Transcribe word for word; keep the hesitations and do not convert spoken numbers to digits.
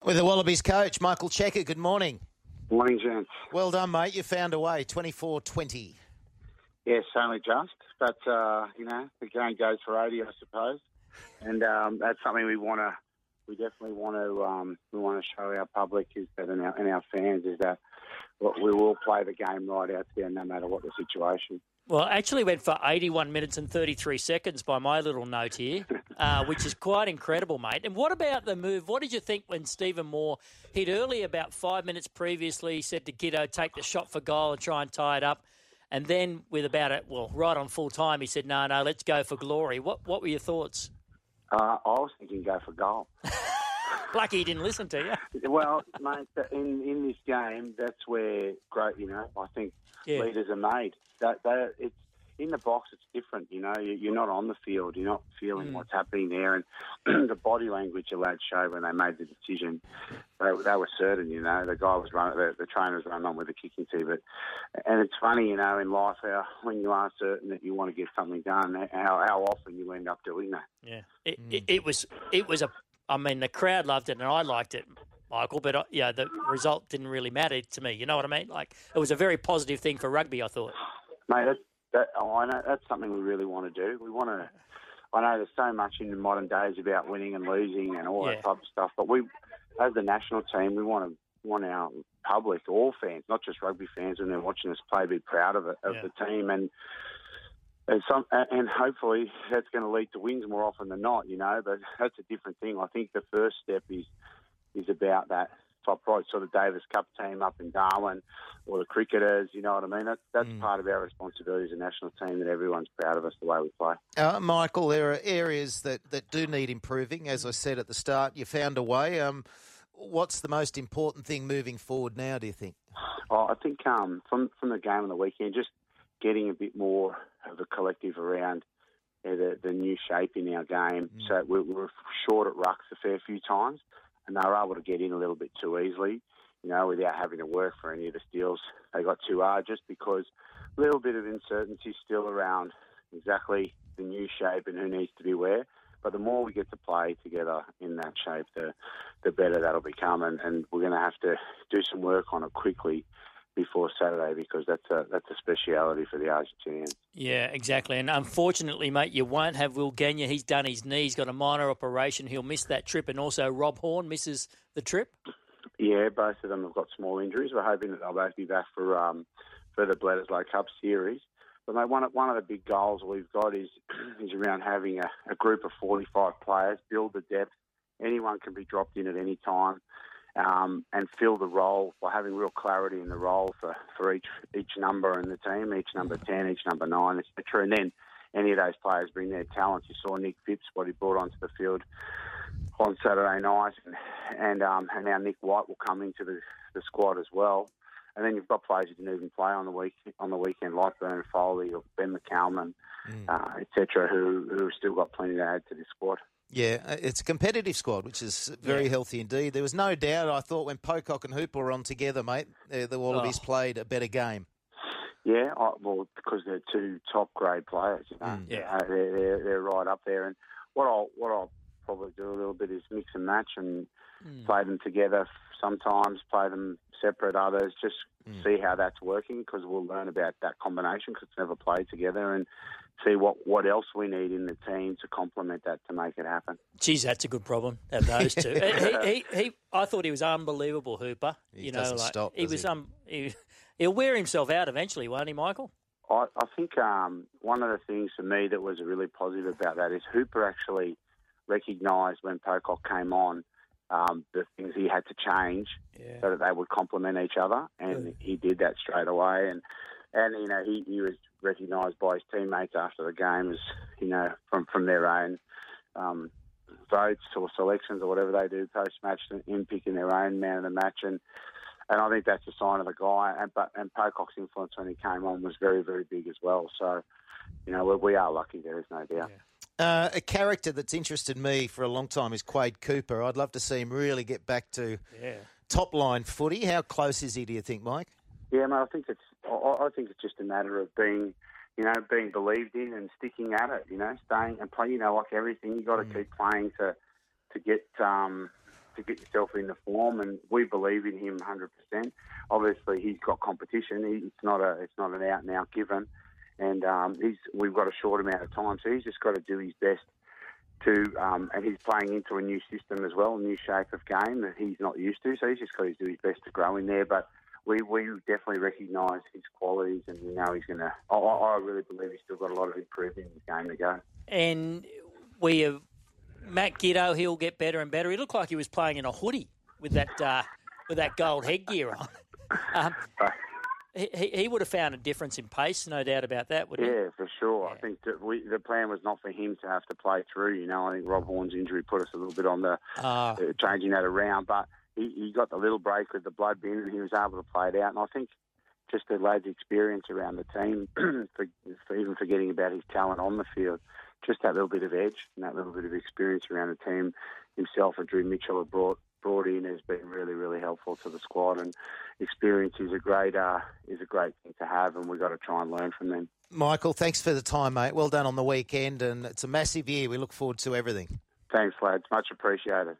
With the Wallabies coach, Michael Cheika. Good morning. Morning, gents. Well done, mate. You found a way, twenty-four twenty. Yes, only just. But, uh, you know, the game goes for eighty, I suppose. And um, that's something we want to, we definitely want to, um, we want to show our public is that, and our, and our fans is that we will play the game right out there no matter what the situation. Well, actually went for eighty-one minutes and thirty-three seconds by my little note here, uh, which is quite incredible, mate. And what about the move? What did you think when Stephen Moore hit early about five minutes previously, said to Giddo, take the shot for goal and try and tie it up? And then with about it, well, right on full time, he said, no, no, let's go for glory. What what were your thoughts? Uh, I was thinking go for goal. Lucky he didn't listen to you. Well, mate, in, in this game, that's where, great, you know, I think yeah. leaders are made. That they, it's in the box. It's different, you know. You're not on the field. You're not feeling mm. what's happening there, and the body language the lads showed when they made the decision, they, they were certain. You know, the guy was running, the, the trainer was running on with the kicking tee. But and it's funny, you know, in life, how when you are certain that you want to get something done, how how often you end up doing that. Yeah, it, mm. it, it was it was a. I mean, the crowd loved it, and I liked it, Michael. But uh, yeah, the result didn't really matter to me. You know what I mean? Like it was a very positive thing for rugby, I thought. Mate, that, that, oh, I know that's something we really want to do. We want to. I know there's so much in the modern days about winning and losing and all yeah. that type of stuff. But we, as the national team, we want to want our public, all fans, not just rugby fans, when they're watching us play, be proud of it, of yeah. the team, and and some, and hopefully that's going to lead to wins more often than not. You know, but that's a different thing. I think the first step is is about that top right, sort of Davis Cup team up in Darwin, or the cricketers, you know what I mean? That's, that's mm. part of our responsibility as a national team, that everyone's proud of us the way we play. Uh, Michael, there are areas that, that do need improving. As I said at the start, you found a way. Um, what's the most important thing moving forward now, do you think? Oh, I think um, from, from the game on the weekend, just getting a bit more of a collective around uh, the, the new shape in our game. Mm. So we we were short at rucks a fair few times, and they were able to get in a little bit too easily, you know, without having to work for any of the steals. They got too hard just because a little bit of uncertainty still around exactly the new shape and who needs to be where. But the more we get to play together in that shape, the the better that'll become. And, and we're going to have to do some work on it quickly before Saturday, because that's a that's a speciality for the Argentinians. Yeah, exactly. And unfortunately, mate, you won't have Will Genia. He's done his knee. He's got a minor operation. He'll miss that trip. And also Rob Horn misses the trip. Yeah, both of them have got small injuries. We're hoping that they'll both be back for um, for the Bledisloe Cup series. But mate, one of, one of the big goals we've got is is around having a, a group of forty-five players, build the depth. Anyone can be dropped in at any time. Um, and fill the role by having real clarity in the role for, for each each number in the team, each number ten, each number nine, et cetera. And then any of those players bring their talents. You saw Nick Phipps, what he brought onto the field on Saturday night, and and, um, and now Nick White will come into the, the squad as well. And then you've got players who didn't even play on the week on the weekend, like Bernard Foley or Ben McCalman, mm. uh, et cetera, who who have still got plenty to add to this squad. Yeah, it's a competitive squad, which is very yeah. healthy indeed. There was no doubt, I thought, when Pocock and Hooper were on together, mate, the Wallabies oh. played a better game. Yeah, I, well, because they're two top-grade players. You know? mm. Yeah, uh, they're, they're they're right up there. And what I'll what I'll probably do a little bit is mix and match and mm. play them together. Sometimes play them separate. Others just mm. see how that's working, because we'll learn about that combination, because it's never played together, and see what, what else we need in the team to complement that to make it happen. Geez, that's a good problem, have those two. he, he, he, I thought he was unbelievable, Hooper. He you doesn't know, like, stop, he does was he? um, he, he'll wear himself out eventually, won't he, Michael? I, I think um, one of the things for me that was really positive about that is Hooper actually recognised when Pocock came on um, the things he had to change yeah. so that they would complement each other, and yeah. he did that straight away. And And, you know, he, he was recognised by his teammates after the game as, you know, from, from their own um, votes or selections or whatever they do post-match, in picking their own man of the match. And and I think that's a sign of the guy. And but and Pocock's influence when he came on was very, very big as well. So, you know, we, we are lucky, there is no doubt. Yeah. Uh, a character that's interested me for a long time is Quade Cooper. I'd love to see him really get back to yeah. top-line footy. How close is he, do you think, Mike? Yeah, mate, I think it's I think it's just a matter of being, you know, being believed in and sticking at it. You know, staying and play. You know, like everything, you got to mm. keep playing to to get um, to get yourself into form, and we believe in him one hundred percent. Obviously, he's got competition. He, it's not a it's not an out and out given, and um, he's we've got a short amount of time, so he's just got to do his best to. Um, and he's playing into a new system as well, a new shape of game that he's not used to. So he's just got to do his best to grow in there, but. We, we definitely recognise his qualities, and we know he's going to. I, I really believe he's still got a lot of improvement in his game to go. And we have Matt Giddo. He'll get better and better. He looked like he was playing in a hoodie with that uh, with that gold headgear on. Um, he, he would have found a difference in pace, no doubt about that, wouldn't yeah, he? Yeah, for sure. Yeah. I think that we, the plan was not for him to have to play through. You know, I think Rob Horn's injury put us a little bit on the Uh, uh, changing that around, but. He, he got the little break with the blood bin, and he was able to play it out. And I think just the lad's experience around the team, for, for even forgetting about his talent on the field, just that little bit of edge and that little bit of experience around the team himself and Drew Mitchell have brought brought in has been really, really helpful to the squad. And experience is a great uh, is a great thing to have, and we've got to try and learn from them. Michael, thanks for the time, mate. Well done on the weekend, and it's a massive year. We look forward to everything. Thanks, lads. Much appreciated.